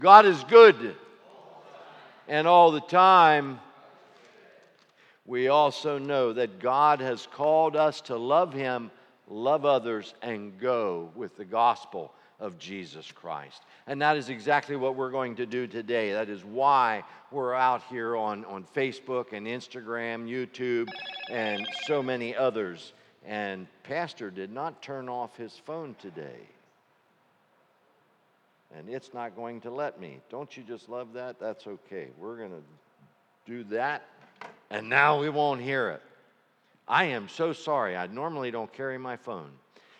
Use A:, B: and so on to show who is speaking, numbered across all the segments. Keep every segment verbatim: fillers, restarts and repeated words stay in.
A: God is good, and all the time. We also know that God has called us to love Him, love others, and go with the gospel of Jesus Christ. And that is exactly what we're going to do today. That is why we're out here on, on Facebook and Instagram, YouTube, and so many others. And Pastor did not turn off his phone today. And it's not going to let me. Don't you just love that? That's okay. We're going to do that, and now we won't hear it. I am so sorry. I normally don't carry my phone.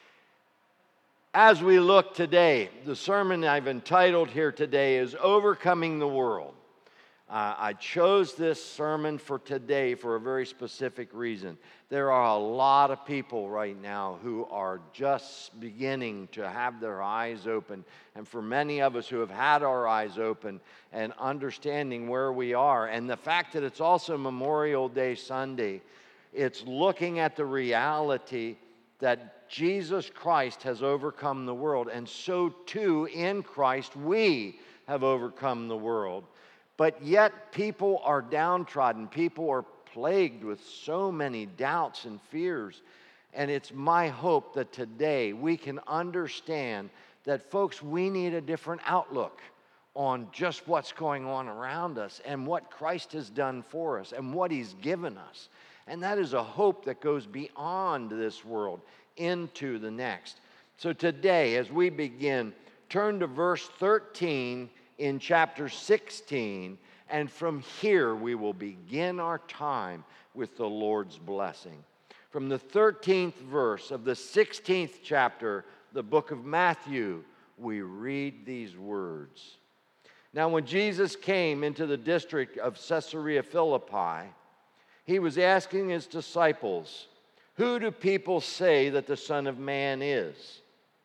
A: As we look today, the sermon I've entitled here today is Overcoming the World. Uh, I chose this sermon for today for a very specific reason. There are a lot of people right now who are just beginning to have their eyes open. And for many of us who have had our eyes open and understanding where we are, and the fact that it's also Memorial Day Sunday, it's looking at the reality that Jesus Christ has overcome the world. And so too, in Christ, we have overcome the world. But yet people are downtrodden. People are plagued with so many doubts and fears. And it's my hope that today we can understand that, folks, we need a different outlook on just what's going on around us and what Christ has done for us and what He's given us. And that is a hope that goes beyond this world into the next. So today, as we begin, turn to verse thirteen in chapter sixteen, and from here we will begin our time with the Lord's blessing. From the thirteenth verse of the sixteenth chapter, the book of Matthew, we read these words. Now, when Jesus came into the district of Caesarea Philippi, He was asking His disciples, "Who do people say that the Son of Man is?"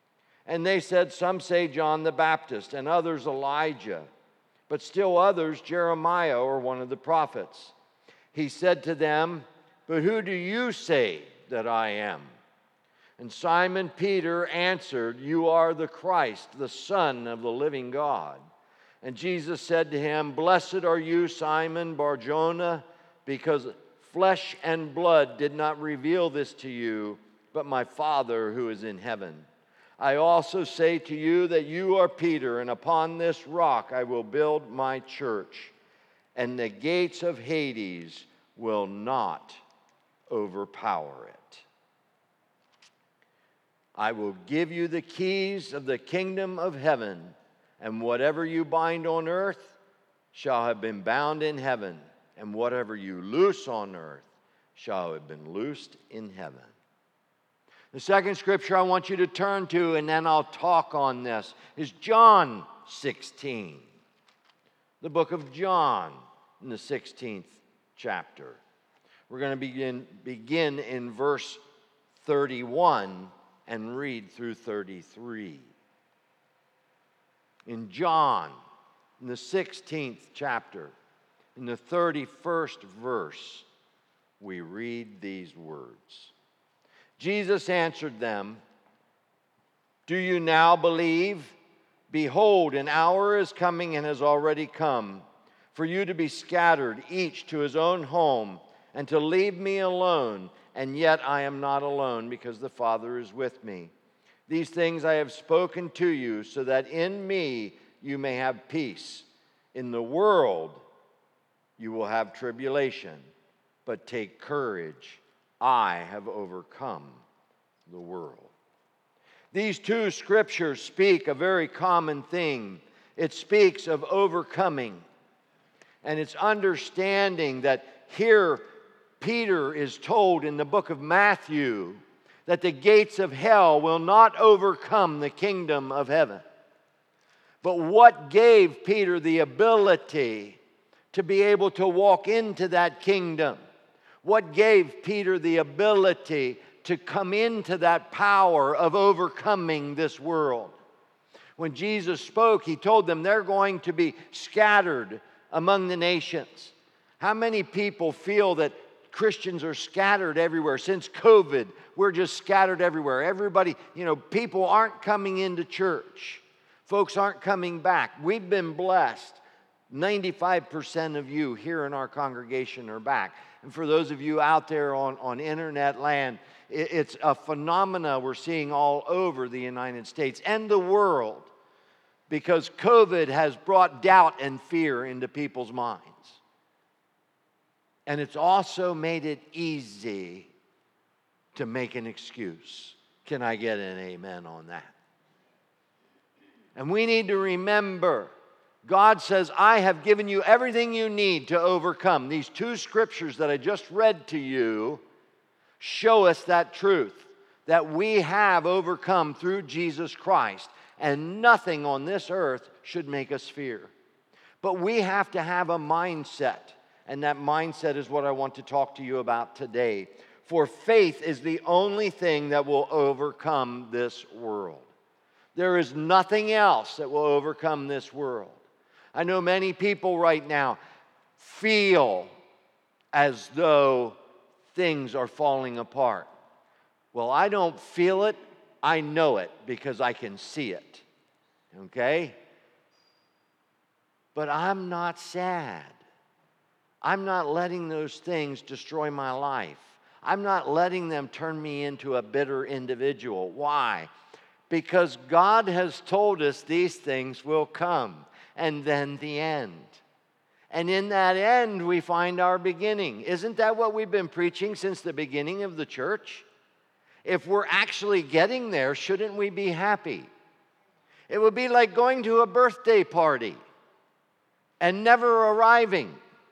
A: And they said, "Some say John the Baptist, and others Elijah, but still others Jeremiah or one of the prophets." He said to them, "But who do you say that I am?" And Simon Peter answered, "You are the Christ, the Son of the living God." And Jesus said to him, "Blessed are you, Simon Bar-Jonah, because flesh and blood did not reveal this to you, but my Father who is in heaven. I also say to you that you are Peter, and upon this rock I will build my church, and the gates of Hades will not overpower it. I will give you the keys of the kingdom of heaven, and whatever you bind on earth shall have been bound in heaven, and whatever you loose on earth shall have been loosed in heaven." The second scripture I want you to turn to, and then I'll talk on this, is John sixteen. The book of John in the sixteenth chapter. We're going to begin, begin in verse thirty-one and read through thirty-three. In John, in the sixteenth chapter, in the thirty-first verse, we read these words. Jesus answered them, "Do you now believe? Behold, an hour is coming and has already come for you to be scattered, each to his own home, and to leave me alone. And yet I am not alone, because the Father is with me. These things I have spoken to you, so that in me you may have peace. In the world you will have tribulation, but take courage. I have overcome the world." These two scriptures speak a very common thing. It speaks of overcoming. And it's understanding that here Peter is told in the book of Matthew that the gates of hell will not overcome the kingdom of heaven. But what gave Peter the ability to be able to walk into that kingdom? What gave Peter the ability to come into that power of overcoming this world? When Jesus spoke, He told them they're going to be scattered among the nations. How many people feel that Christians are scattered everywhere? Since COVID, we're just scattered everywhere. Everybody, you know, people aren't coming into church. Folks aren't coming back. We've been blessed. ninety-five percent of you here in our congregation are back. And for those of you out there on, on internet land, it, it's a phenomena we're seeing all over the United States and the world, because COVID has brought doubt and fear into people's minds. And it's also made it easy to make an excuse. Can I get an amen on that? And we need to remember, God says, I have given you everything you need to overcome. These two scriptures that I just read to you show us that truth, that we have overcome through Jesus Christ, and nothing on this earth should make us fear. But we have to have a mindset, and that mindset is what I want to talk to you about today. For faith is the only thing that will overcome this world. There is nothing else that will overcome this world. I know many people right now feel as though things are falling apart. Well, I don't feel it. I know it because I can see it. Okay? But I'm not sad. I'm not letting those things destroy my life. I'm not letting them turn me into a bitter individual. Why? Because God has told us these things will come, and then the end. And in that end, we find our beginning. Isn't that what we've been preaching since the beginning of the church? If we're actually getting there, shouldn't we be happy? It would be like going to a birthday party and never arriving.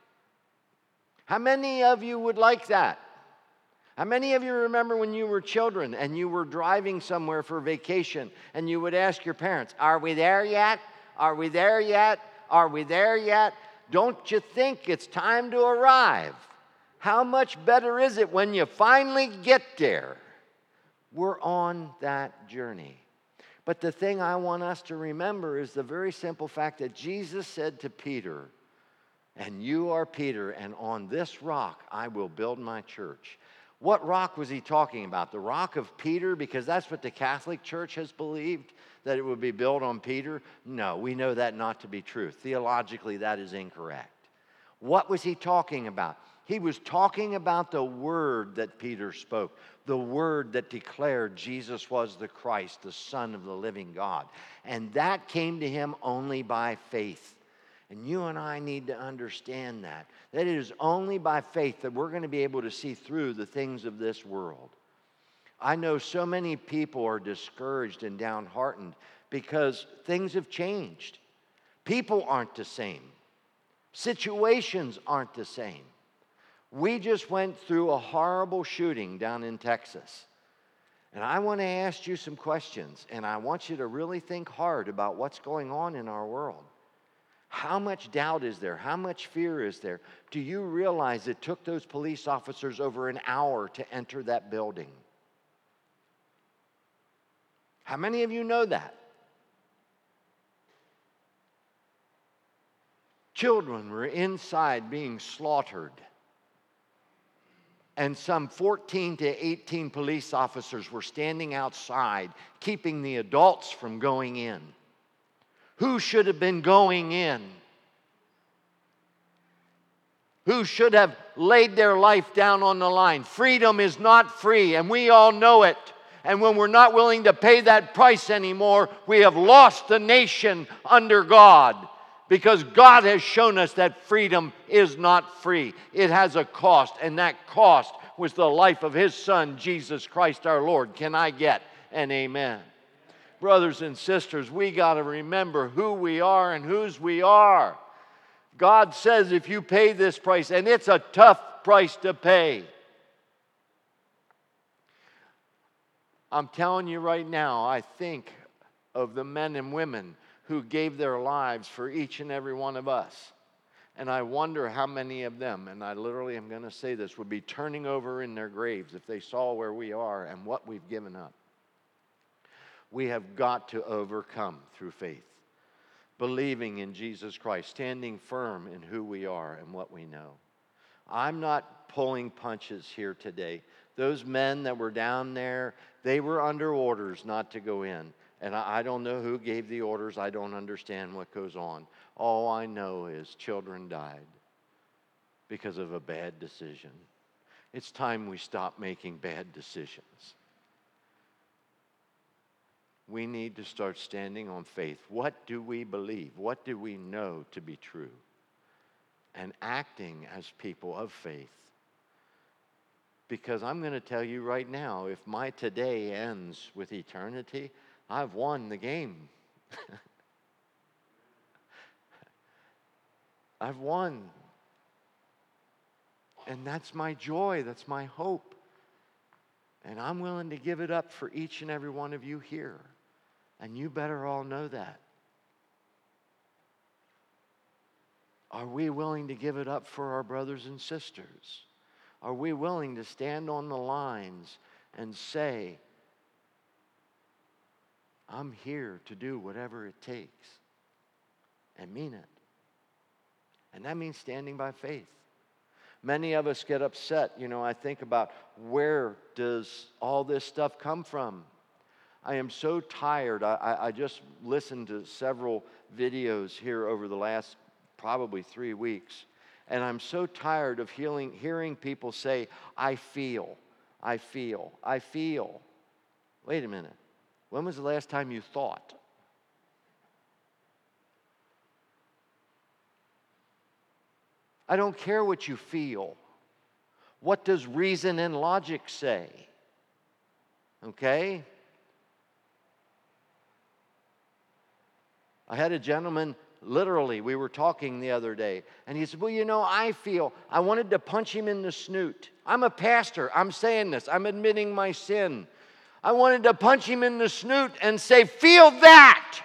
A: How many of you would like that? How many of you remember when you were children and you were driving somewhere for vacation and you would ask your parents, are we there yet? Are we there yet? Are we there yet? Don't you think it's time to arrive? How much better is it when you finally get there? We're on that journey. But the thing I want us to remember is the very simple fact that Jesus said to Peter, and you are Peter, and on this rock I will build my church. What rock was he talking about? The rock of Peter? Because that's what the Catholic Church has believed, that it would be built on Peter. No, we know that not to be true. Theologically, that is incorrect. What was he talking about? He was talking about the word that Peter spoke, the word that declared Jesus was the Christ, the Son of the living God. And that came to him only by faith. And you and I need to understand that, that it is only by faith that we're going to be able to see through the things of this world. I know so many people are discouraged and downhearted because things have changed. People aren't the same. Situations aren't the same. We just went through a horrible shooting down in Texas. And I want to ask you some questions, and I want you to really think hard about what's going on in our world. How much doubt is there? How much fear is there? Do you realize it took those police officers over an hour to enter that building? How many of you know that? Children were inside being slaughtered. And some fourteen to eighteen police officers were standing outside, keeping the adults from going in. Who should have been going in? Who should have laid their life down on the line? Freedom is not free, and we all know it. And when we're not willing to pay that price anymore, we have lost the nation under God. Because God has shown us that freedom is not free. It has a cost, and that cost was the life of His Son, Jesus Christ our Lord. Can I get an amen? Brothers and sisters, we got to remember who we are and whose we are. God says if you pay this price, and it's a tough price to pay. I'm telling you right now, I think of the men and women who gave their lives for each and every one of us. And I wonder how many of them, and I literally am going to say this, would be turning over in their graves if they saw where we are and what we've given up. We have got to overcome through faith, believing in Jesus Christ, standing firm in who we are and what we know. I'm not pulling punches here today. Those men that were down there, they were under orders not to go in. And I, I don't know who gave the orders. I don't understand what goes on. All I know is children died because of a bad decision. It's time we stop making bad decisions. We need to start standing on faith. What do we believe? What do we know to be true? And acting as people of faith. Because I'm going to tell you right now, if my today ends with eternity, I've won the game. I've won. And that's my joy. That's my hope. And I'm willing to give it up for each and every one of you here. And you better all know that. Are we willing to give it up for our brothers and sisters? Are we willing to stand on the lines and say, I'm here to do whatever it takes, and mean it? And that means standing by faith. Many of us get upset. You know, I think about, where does all this stuff come from? I am so tired. I, I, I just listened to several videos here over the last probably three weeks. And I'm so tired of hearing, hearing people say, I feel, I feel, I feel. Wait a minute. When was the last time you thought? I don't care what you feel. What does reason and logic say? Okay? I had a gentleman, literally, we were talking the other day, and he said, well, you know, I feel, I wanted to punch him in the snoot. I'm a pastor. I'm saying this. I'm admitting my sin. I wanted to punch him in the snoot and say, feel that.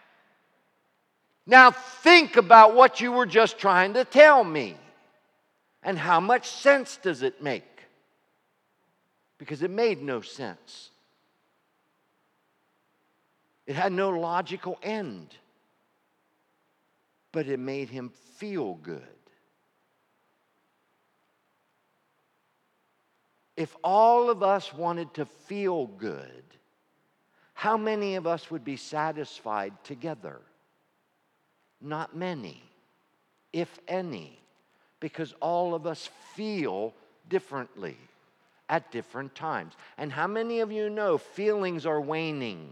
A: Now think about what you were just trying to tell me. And how much sense does it make? Because it made no sense. It had no logical end. But it made him feel good. If all of us wanted to feel good, how many of us would be satisfied together? Not many, if any, because all of us feel differently at different times. And how many of you know feelings are waning?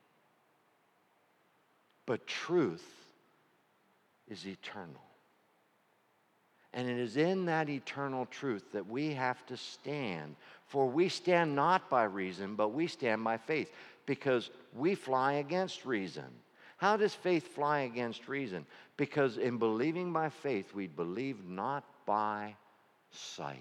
A: But truth is eternal. And it is in that eternal truth that we have to stand. For we stand not by reason, but we stand by faith. Because we fly against reason. How does faith fly against reason? Because in believing by faith, we believe not by sight.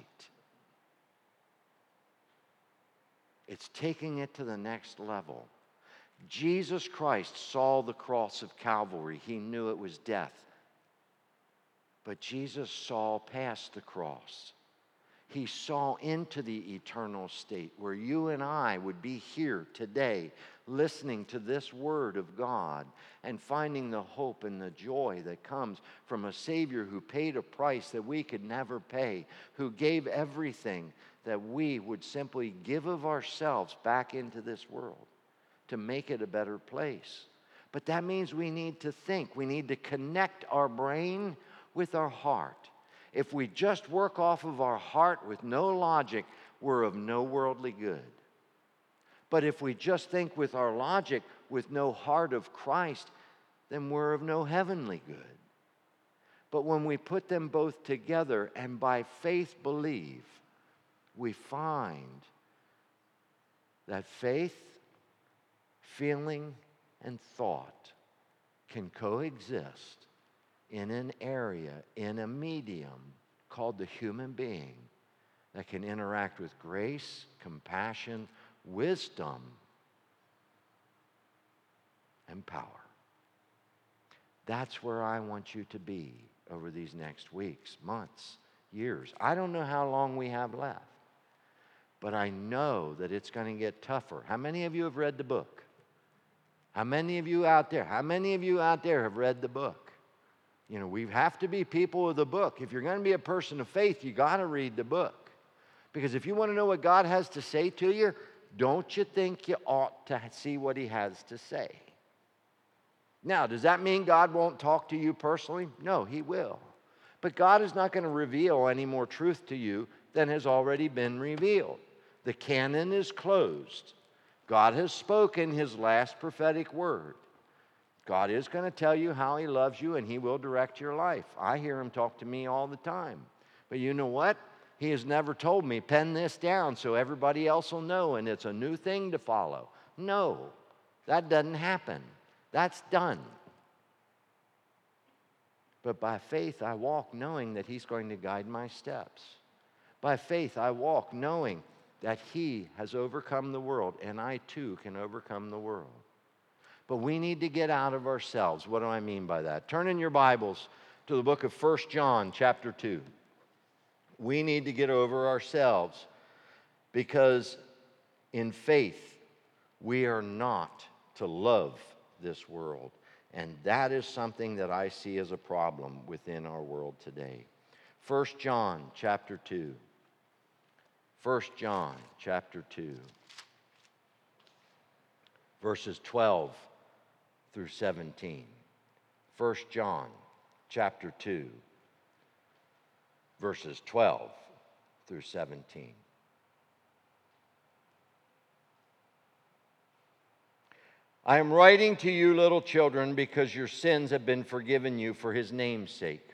A: It's taking it to the next level. Jesus Christ saw the cross of Calvary. He knew it was death. But Jesus saw past the cross. He saw into the eternal state where you and I would be here today listening to this word of God and finding the hope and the joy that comes from a Savior who paid a price that we could never pay, who gave everything that we would simply give of ourselves back into this world to make it a better place. But that means we need to think. We need to connect our brain with our heart. If we just work off of our heart with no logic, we're of no worldly good. But if we just think with our logic with no heart of Christ, then we're of no heavenly good. But when we put them both together and by faith believe, we find that faith, feeling, and thought can coexist in an area, in a medium called the human being that can interact with grace, compassion, wisdom, and power. That's where I want you to be over these next weeks, months, years. I don't know how long we have left, but I know that it's going to get tougher. How many of you have read the book? How many of you out there, how many of you out there have read the book? You know, we have to be people of the book. If you're going to be a person of faith, you got to read the book. Because if you want to know what God has to say to you, don't you think you ought to see what he has to say? Now, does that mean God won't talk to you personally? No, he will. But God is not going to reveal any more truth to you than has already been revealed. The canon is closed. God has spoken his last prophetic word. God is going to tell you how he loves you, and he will direct your life. I hear him talk to me all the time. But you know what? He has never told me, pen this down so everybody else will know and it's a new thing to follow. No, that doesn't happen. That's done. But by faith I walk knowing that he's going to guide my steps. By faith I walk knowing that he has overcome the world, and I too can overcome the world. But we need to get out of ourselves. What do I mean by that? Turn in your Bibles to the book of First John chapter two. We need to get over ourselves because in faith we are not to love this world. And that is something that I see as a problem within our world today. First John chapter two. First John chapter two. Verses twelve through seventeen. First John chapter two. Verses twelve through seventeen. I am writing to you, little children, because your sins have been forgiven you for his name's sake.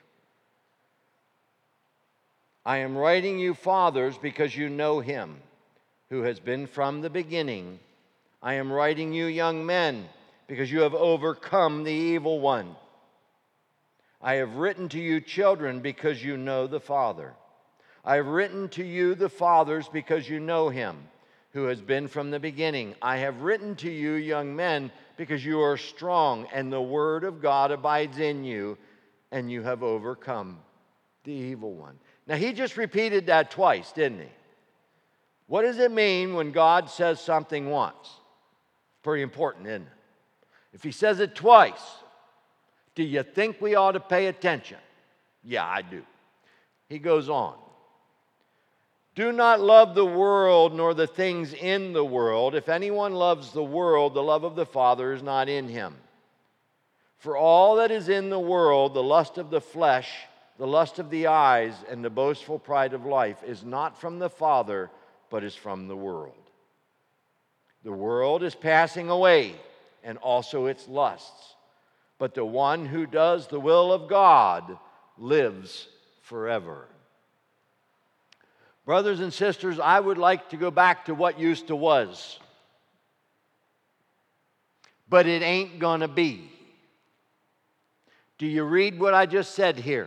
A: I am writing you, fathers, because you know him who has been from the beginning. I am writing you, young men, because you have overcome the evil one. I have written to you, children, because you know the Father. I have written to you, the fathers, because you know him who has been from the beginning. I have written to you, young men, because you are strong, and the word of God abides in you, and you have overcome the evil one. Now, he just repeated that twice, didn't he? What does it mean when God says something once? Pretty important, isn't it? If he says it twice, do you think we ought to pay attention? Yeah, I do. He goes on. Do not love the world nor the things in the world. If anyone loves the world, the love of the Father is not in him. For all that is in the world, the lust of the flesh, the lust of the eyes, and the boastful pride of life, is not from the Father, but is from the world. The world is passing away, and also its lusts. But the one who does the will of God lives forever. Brothers and sisters, I would like to go back to what used to was. But it ain't gonna be. Do you read what I just said here?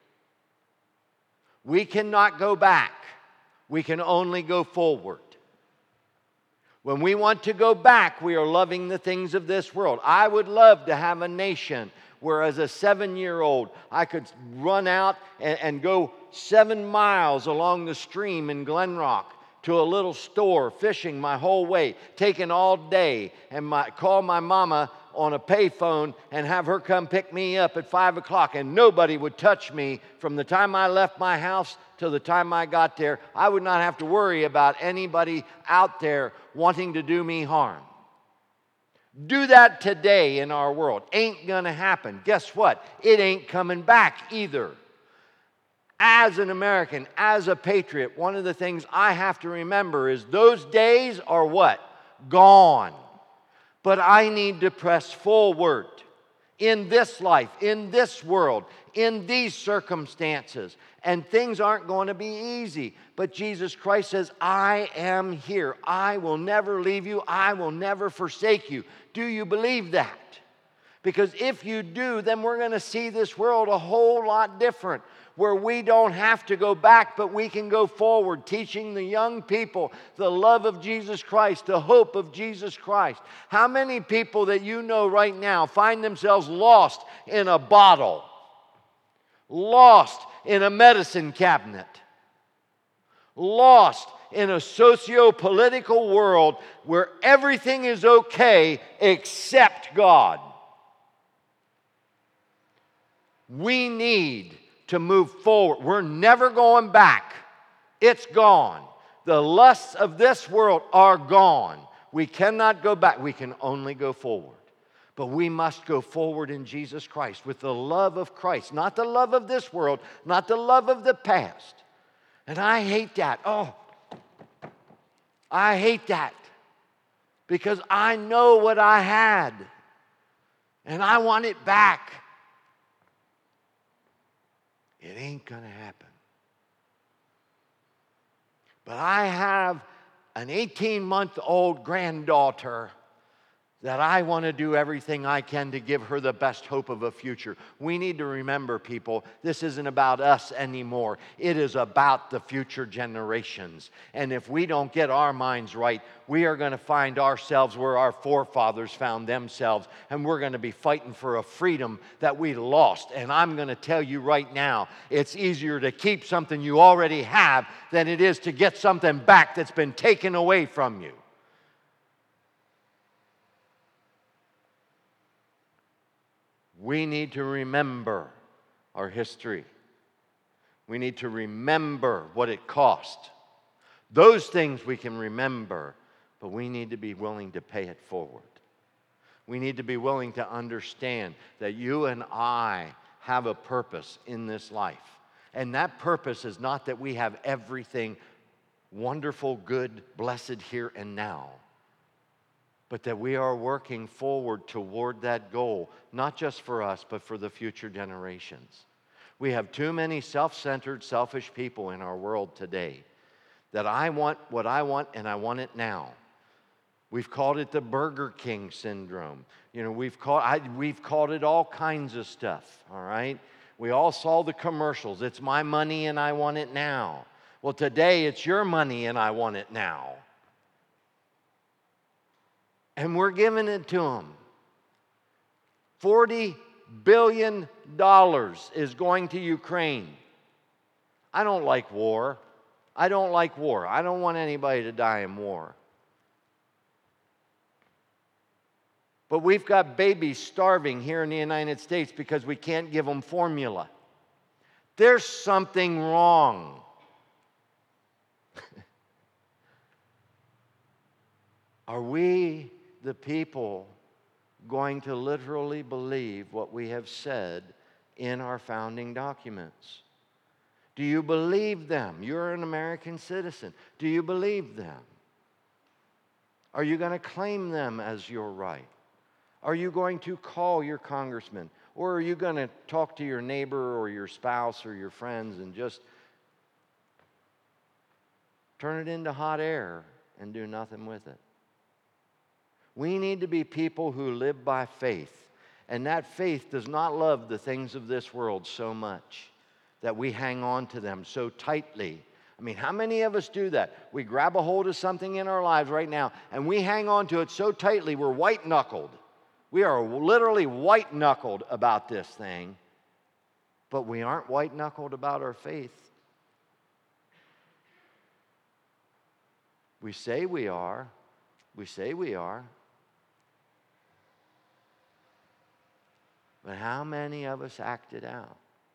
A: We cannot go back. We can only go forward. When we want to go back, we are loving the things of this world. I would love to have a nation where as a seven-year-old I could run out and, and go seven miles along the stream in Glen Rock to a little store, fishing my whole way, taking all day, and my, call my mama on a payphone and have her come pick me up at five o'clock, and nobody would touch me from the time I left my house till the time I got there. I would not have to worry about anybody out there wanting to do me harm. Do that today in our world. Ain't gonna happen. Guess what? It ain't coming back either. As an American, as a patriot, one of the things I have to remember is those days are what? Gone. But I need to press forward in this life, in this world, in these circumstances. And things aren't going to be easy. But Jesus Christ says, I am here. I will never leave you. I will never forsake you. Do you believe that? Because if you do, then we're going to see this world a whole lot different, where we don't have to go back, but we can go forward, teaching the young people the love of Jesus Christ, the hope of Jesus Christ. How many people that you know right now find themselves lost in a bottle, lost in a medicine cabinet, lost in a socio-political world where everything is okay except God? We need to move forward. We're never going back. It's gone. The lusts of this world are gone. We cannot go back. We can only go forward. But we must go forward in Jesus Christ with the love of Christ, not the love of this world, not the love of the past. And I hate that. Oh, I hate that. Because I know what I had. And I want it back. It ain't going to happen. But I have an eighteen-month-old granddaughter that I want to do everything I can to give her the best hope of a future. We need to remember, people, this isn't about us anymore. It is about the future generations. And if we don't get our minds right, we are going to find ourselves where our forefathers found themselves, and we're going to be fighting for a freedom that we lost. And I'm going to tell you right now, it's easier to keep something you already have than it is to get something back that's been taken away from you. We need to remember our history. We need to remember what it cost. Those things we can remember, but we need to be willing to pay it forward. We need to be willing to understand that you and I have a purpose in this life. And that purpose is not that we have everything wonderful, good, blessed here and now, but that we are working forward toward that goal, not just for us, but for the future generations. We have too many self-centered, selfish people in our world today that I want what I want and I want it now. We've called it the Burger King syndrome. You know, we've called, I, we've called it all kinds of stuff, all right? We all saw the commercials. It's my money and I want it now. Well, today it's your money and I want it now. And we're giving it to them. forty billion dollars is going to Ukraine. I don't like war. I don't like war. I don't want anybody to die in war. But we've got babies starving here in the United States because we can't give them formula. There's something wrong. Are we, the people, going to literally believe what we have said in our founding documents? Do you believe them? You're an American citizen. Do you believe them? Are you going to claim them as your right? Are you going to call your congressman? Or are you going to talk to your neighbor or your spouse or your friends and just turn it into hot air and do nothing with it? We need to be people who live by faith. And that faith does not love the things of this world so much that we hang on to them so tightly. I mean, how many of us do that? We grab a hold of something in our lives right now, and we hang on to it so tightly, we're white-knuckled. We are literally white-knuckled about this thing, but we aren't white-knuckled about our faith. We say we are. We say we are. But how many of us act it out?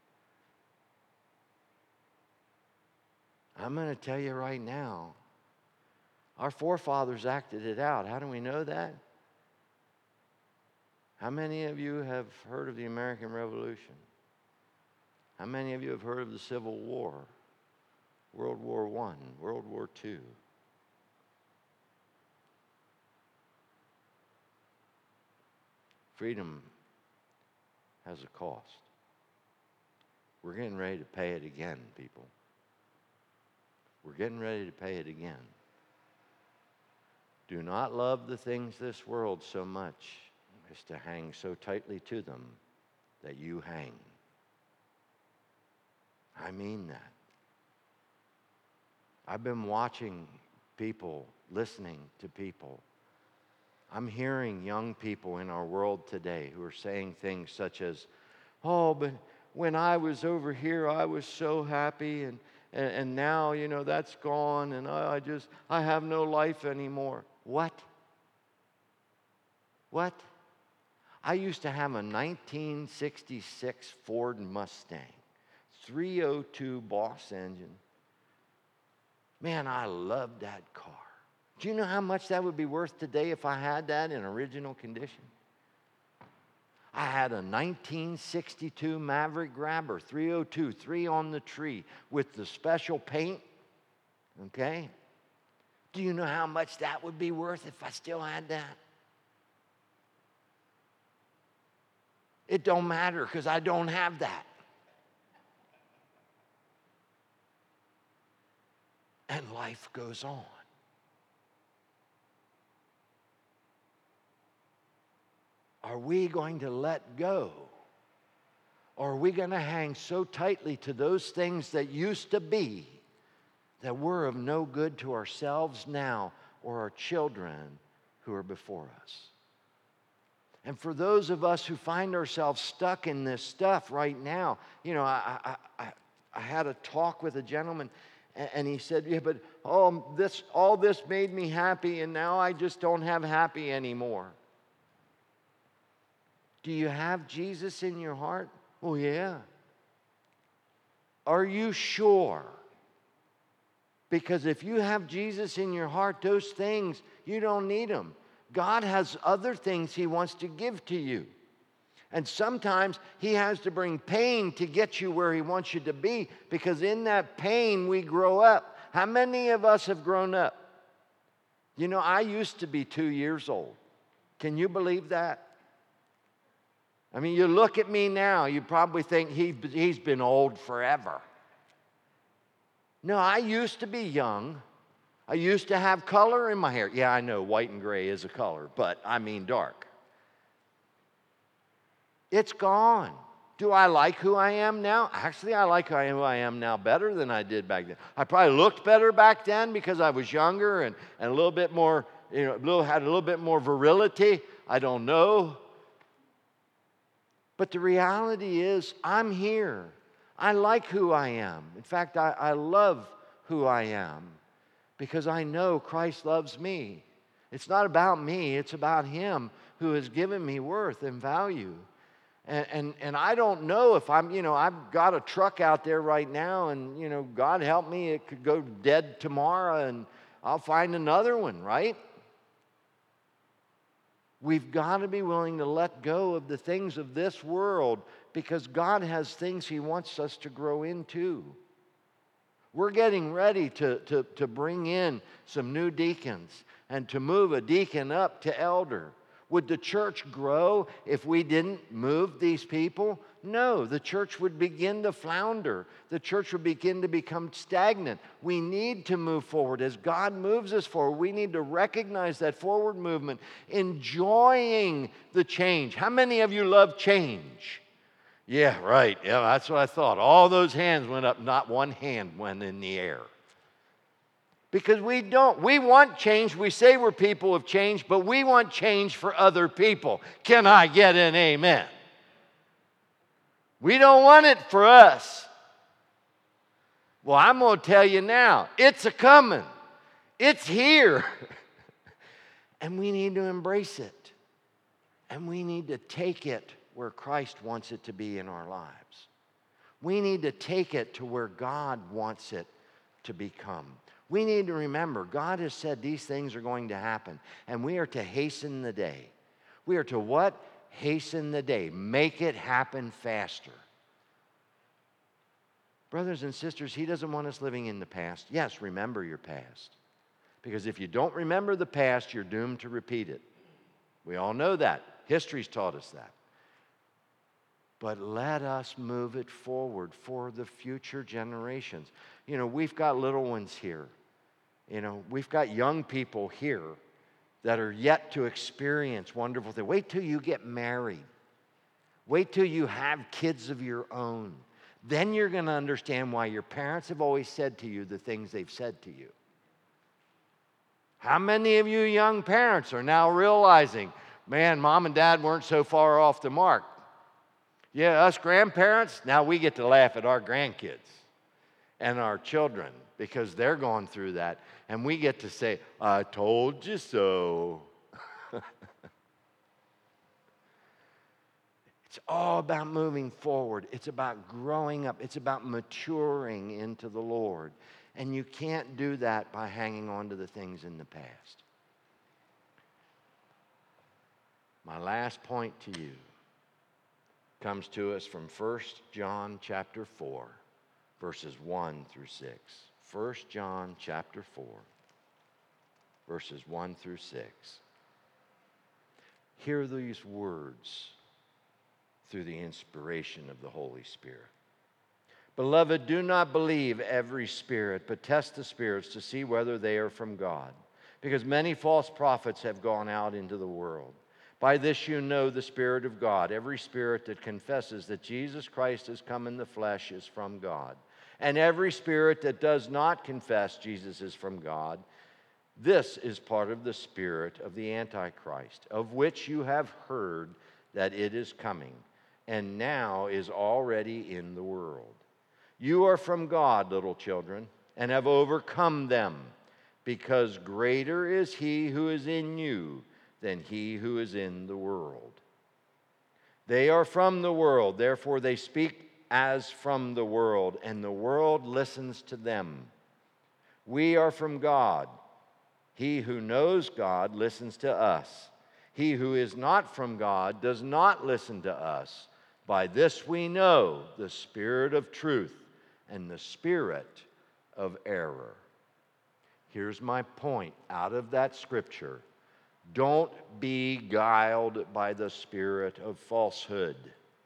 A: I'm going to tell you right now, our forefathers acted it out. How do we know that? How many of you have heard of the American Revolution? How many of you have heard of the Civil War, World War One, World War Two? Freedom has a cost. We're getting ready to pay it again, people. We're getting ready to pay it again. Do not love the things this world so much as to hang so tightly to them that you hang. I mean that. I've been watching people, listening to people. I'm hearing young people in our world today who are saying things such as, oh, but when I was over here, I was so happy, and, and, and now, you know, that's gone, and I, I just, I have no life anymore. What? What? I used to have a nineteen sixty-six Ford Mustang, three oh two Boss engine. Man, I love that car. Do you know how much that would be worth today if I had that in original condition? I had a nineteen sixty-two Maverick Grabber, three oh two, three on the tree, with the special paint, okay? Do you know how much that would be worth if I still had that? It don't matter because I don't have that. And life goes on. Are we going to let go? Or are we going to hang so tightly to those things that used to be that we're of no good to ourselves now or our children who are before us? And for those of us who find ourselves stuck in this stuff right now, you know, I, I, I, I had a talk with a gentleman, and he said, yeah, but oh, this, all this made me happy, and now I just don't have happy anymore. Do you have Jesus in your heart? Oh, yeah. Are you sure? Because if you have Jesus in your heart, those things, you don't need them. God has other things He wants to give to you. And sometimes He has to bring pain to get you where He wants you to be, because in that pain we grow up. How many of us have grown up? You know, I used to be two years old. Can you believe that? I mean, you look at me now, you probably think he, he's been old forever. No, I used to be young. I used to have color in my hair. Yeah, I know white and gray is a color, but I mean dark. It's gone. Do I like who I am now? Actually, I like who I am now better than I did back then. I probably looked better back then because I was younger and, and a little bit more, you know, a little, had a little bit more virility. I don't know. But the reality is, I'm here. I like who I am. In fact, I, I love who I am because I know Christ loves me. It's not about me. It's about Him who has given me worth and value. And, and, and I don't know if I'm, you know, I've got a truck out there right now and, you know, God help me, it could go dead tomorrow and I'll find another one, right? We've got to be willing to let go of the things of this world because God has things He wants us to grow into. We're getting ready to, to, to bring in some new deacons and to move a deacon up to elder. Would the church grow if we didn't move these people? No, the church would begin to flounder. The church would begin to become stagnant. We need to move forward. As God moves us forward, we need to recognize that forward movement, enjoying the change. How many of you love change? Yeah, right. Yeah, that's what I thought. All those hands went up, not one hand went in the air. Because we don't. We want change. We say we're people of change, but we want change for other people. Can I get an amen? We don't want it for us. Well, I'm going to tell you now, it's a-coming. It's here. And we need to embrace it. And we need to take it where Christ wants it to be in our lives. We need to take it to where God wants it to become. We need to remember, God has said these things are going to happen, and we are to hasten the day. We are to what? Hasten the day. Make it happen faster. Brothers and sisters, He doesn't want us living in the past. Yes, remember your past. Because if you don't remember the past, you're doomed to repeat it. We all know that. History's taught us that. But let us move it forward for the future generations. You know, we've got little ones here. You know, we've got young people here that are yet to experience wonderful things. Wait till you get married. Wait till you have kids of your own. Then you're going to understand why your parents have always said to you the things they've said to you. How many of you young parents are now realizing, man, mom and dad weren't so far off the mark? Yeah, us grandparents, now we get to laugh at our grandkids and our children because they're going through that. And we get to say, I told you so. It's all about moving forward. It's about growing up. It's about maturing into the Lord. And you can't do that by hanging on to the things in the past. My last point to you comes to us from First John chapter four, verses one through six. First John chapter four, verses one through six. Hear these words through the inspiration of the Holy Spirit. Beloved, do not believe every spirit, but test the spirits to see whether they are from God, because many false prophets have gone out into the world. By this you know the Spirit of God. Every spirit that confesses that Jesus Christ has come in the flesh is from God. And every spirit that does not confess Jesus is from God, this is part of the spirit of the Antichrist, of which you have heard that it is coming, and now is already in the world. You are from God, little children, and have overcome them, because greater is he who is in you than he who is in the world. They are from the world, therefore they speak as from the world, and the world listens to them. We are from God. He who knows God listens to us. He who is not from God does not listen to us. By this we know the spirit of truth and the spirit of error. Here's my point out of that scripture. Don't be guiled by the spirit of falsehood.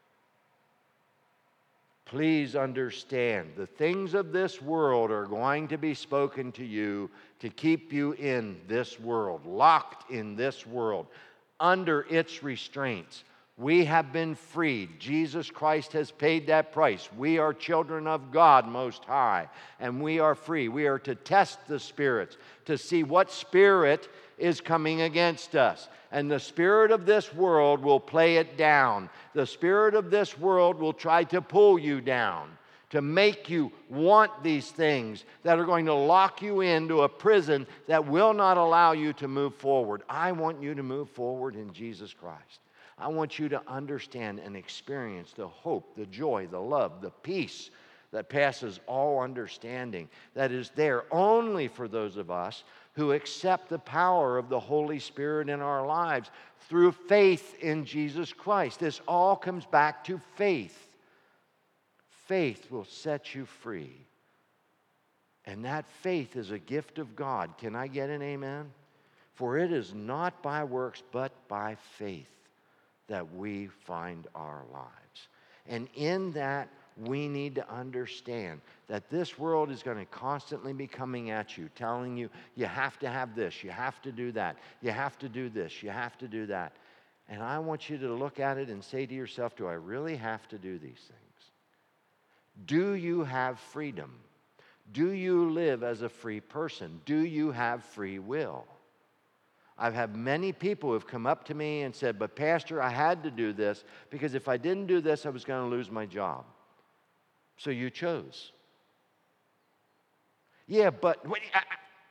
A: Please understand, the things of this world are going to be spoken to you to keep you in this world, locked in this world, under its restraints. We have been freed. Jesus Christ has paid that price. We are children of God Most High, and we are free. We are to test the spirits to see what spirit is coming against us. And the spirit of this world will play it down. The spirit of this world will try to pull you down, to make you want these things that are going to lock you into a prison that will not allow you to move forward. I want you to move forward in Jesus Christ. I want you to understand and experience the hope, the joy, the love, the peace that passes all understanding, that is there only for those of us who accept the power of the Holy Spirit in our lives through faith in Jesus Christ. This all comes back to faith. Faith will set you free. And that faith is a gift of God. Can I get an amen? For it is not by works, but by faith that we find our lives. And in that, we need to understand that this world is going to constantly be coming at you, telling you, you have to have this, you have to do that, you have to do this, you have to do that. And I want you to look at it and say to yourself, do I really have to do these things? Do you have freedom? Do you live as a free person? Do you have free will? I've had many people who have come up to me and said, but Pastor, I had to do this because if I didn't do this, I was going to lose my job. So you chose. Yeah, but wait, I, I,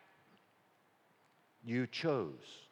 A: you chose.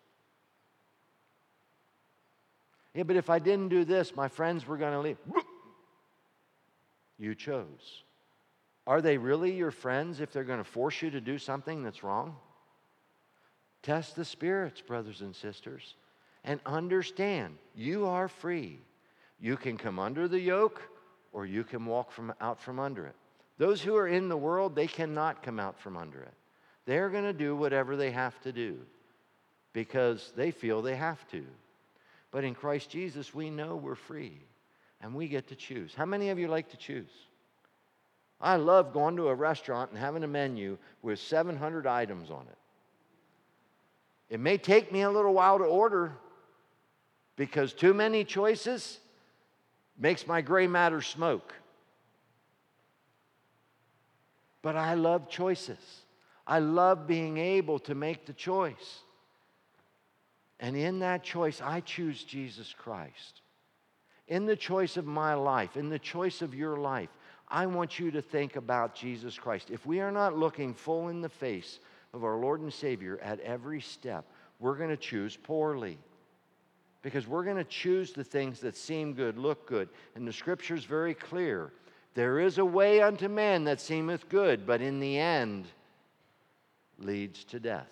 A: Yeah, but if I didn't do this, my friends were going to leave. You chose. Are they really your friends if they're going to force you to do something that's wrong? Test the spirits, brothers and sisters, and understand you are free. You can come under the yoke or you can walk from out from under it. Those who are in the world, they cannot come out from under it. They're going to do whatever they have to do because they feel they have to. But in Christ Jesus, we know we're free and we get to choose. How many of you like to choose? I love going to a restaurant and having a menu with seven hundred items on it. It may take me a little while to order because too many choices makes my gray matter smoke. But I love choices. I love being able to make the choice. And in that choice, I choose Jesus Christ. In the choice of my life, in the choice of your life, I want you to think about Jesus Christ. If we are not looking full in the face of our Lord and Savior at every step, we're going to choose poorly. Because we're going to choose the things that seem good, look good. And the Scripture is very clear There is a way unto man that seemeth good, but in the end leads to death.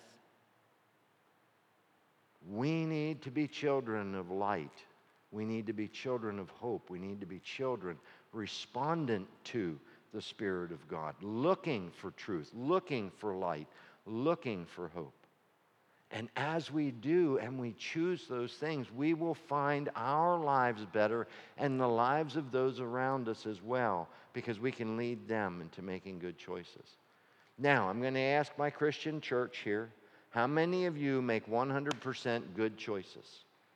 A: We need to be children of light. We need to be children of hope. We need to be children respondent to the Spirit of God, looking for truth, looking for light, looking for hope. And as we do and we choose those things, we will find our lives better and the lives of those around us as well, because we can lead them into making good choices. Now, I'm going to ask my Christian church here, how many of you make one hundred percent good choices?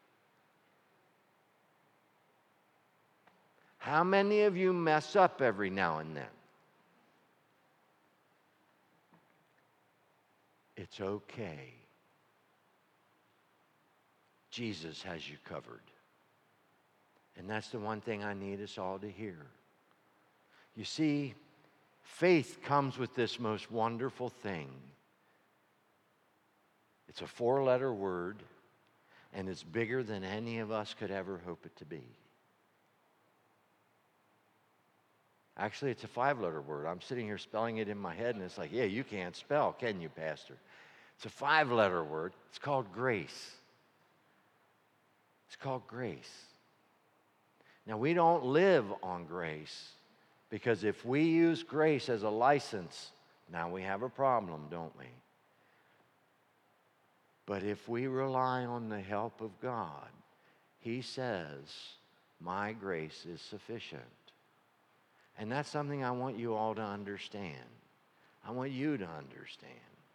A: How many of you mess up every now and then? It's okay. Jesus has you covered. And that's the one thing I need us all to hear. You see, faith comes with this most wonderful thing. It's a four-letter word, and it's bigger than any of us could ever hope it to be. Actually, it's a five-letter word. I'm sitting here spelling it in my head, and it's like, yeah, you can't spell, can you, Pastor? It's a five-letter word. It's called grace. It's called grace. Now, we don't live on grace, because if we use grace as a license, now we have a problem, don't we? But if we rely on the help of God, He says, my grace is sufficient. And that's something I want you all to understand. I want you to understand.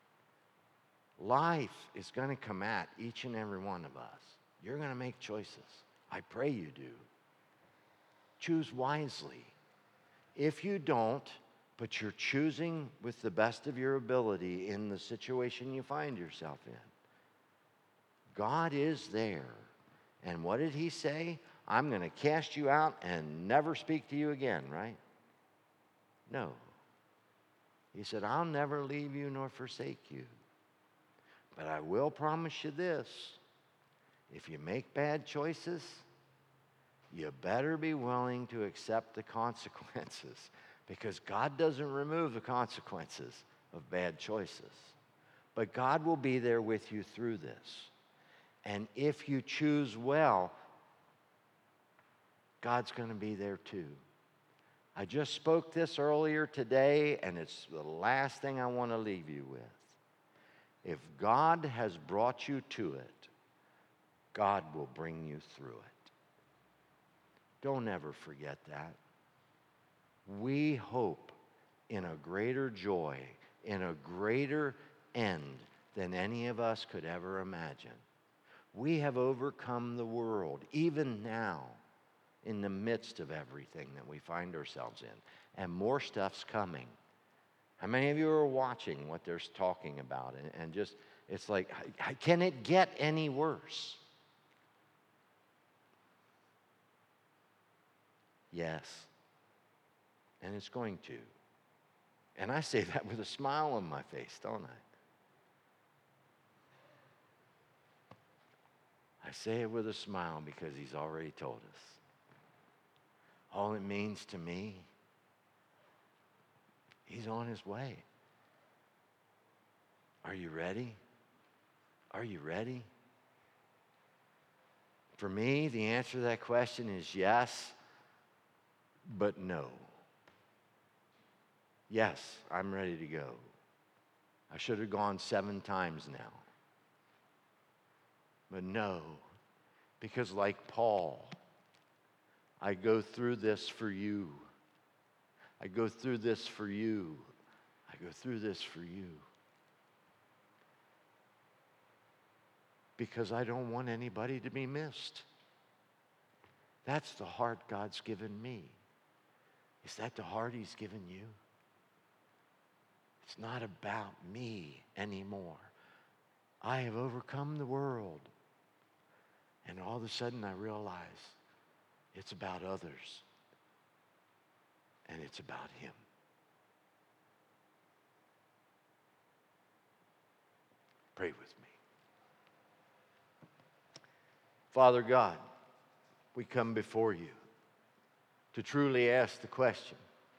A: Life is going to come at each and every one of us. You're going to make choices. I pray you do. Choose wisely. If you don't, but you're choosing with the best of your ability in the situation you find yourself in, God is there. And what did He say? I'm going to cast you out and never speak to you again, right? No. He said, I'll never leave you nor forsake you. But I will promise you this. If you make bad choices, you better be willing to accept the consequences, because God doesn't remove the consequences of bad choices. But God will be there with you through this. And if you choose well, God's going to be there too. I just spoke this earlier today, and it's the last thing I want to leave you with. If God has brought you to it, God will bring you through it. Don't ever forget that. We hope in a greater joy, in a greater end than any of us could ever imagine. We have overcome the world, even now, in the midst of everything that we find ourselves in. And more stuff's coming. How many of you are watching what they're talking about? And, and just, it's like, can it get any worse? Yes. And it's going to. And I say that with a smile on my face, don't I? I say it with a smile because He's already told us. All it means to me, He's on His way. Are you ready? Are you ready? For me, the answer to that question is yes, but no. Yes, I'm ready to go. I should have gone seven times now. But no, because like Paul, I go through this for you. I go through this for you. I go through this for you. Because I don't want anybody to be missed. That's the heart God's given me. Is that the heart He's given you? It's not about me anymore. I have overcome the world. And all of a sudden I realize it's about others. And it's about Him. Pray with me. Father God, we come before you to truly ask the question,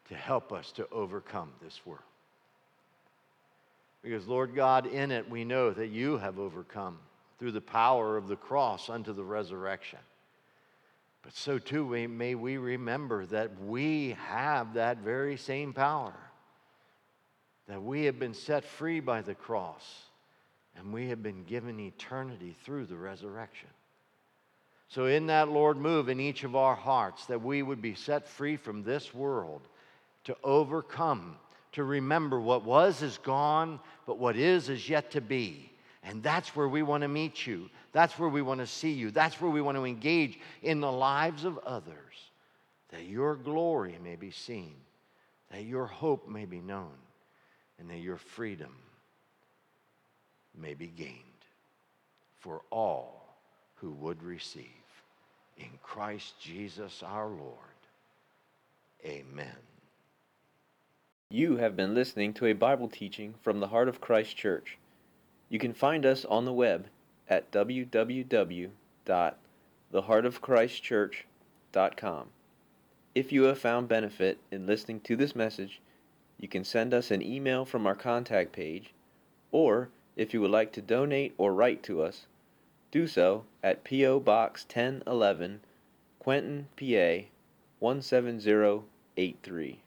A: to help us to overcome this world. Because, Lord God, in it we know that you have overcome through the power of the cross unto the resurrection. But so too we, may we remember that we have that very same power, that we have been set free by the cross, and we have been given eternity through the resurrection. So in that, Lord, move in each of our hearts that we would be set free from this world to overcome, to remember what was is gone, but what is is yet to be. And that's where we want to meet you. That's where we want to see you. That's where we want to engage in the lives of others, that your glory may be seen, that your hope may be known, and that your freedom may be gained for all who would receive. In Christ Jesus our Lord. Amen.
B: You have been listening to a Bible teaching from the Heart of Christ Church. You can find us on the web at w w w dot the heart of christ church dot com. If you have found benefit in listening to this message, you can send us an email from our contact page, or if you would like to donate or write to us, do so at P O Box ten eleven, Quentin, P A one seven zero eight three.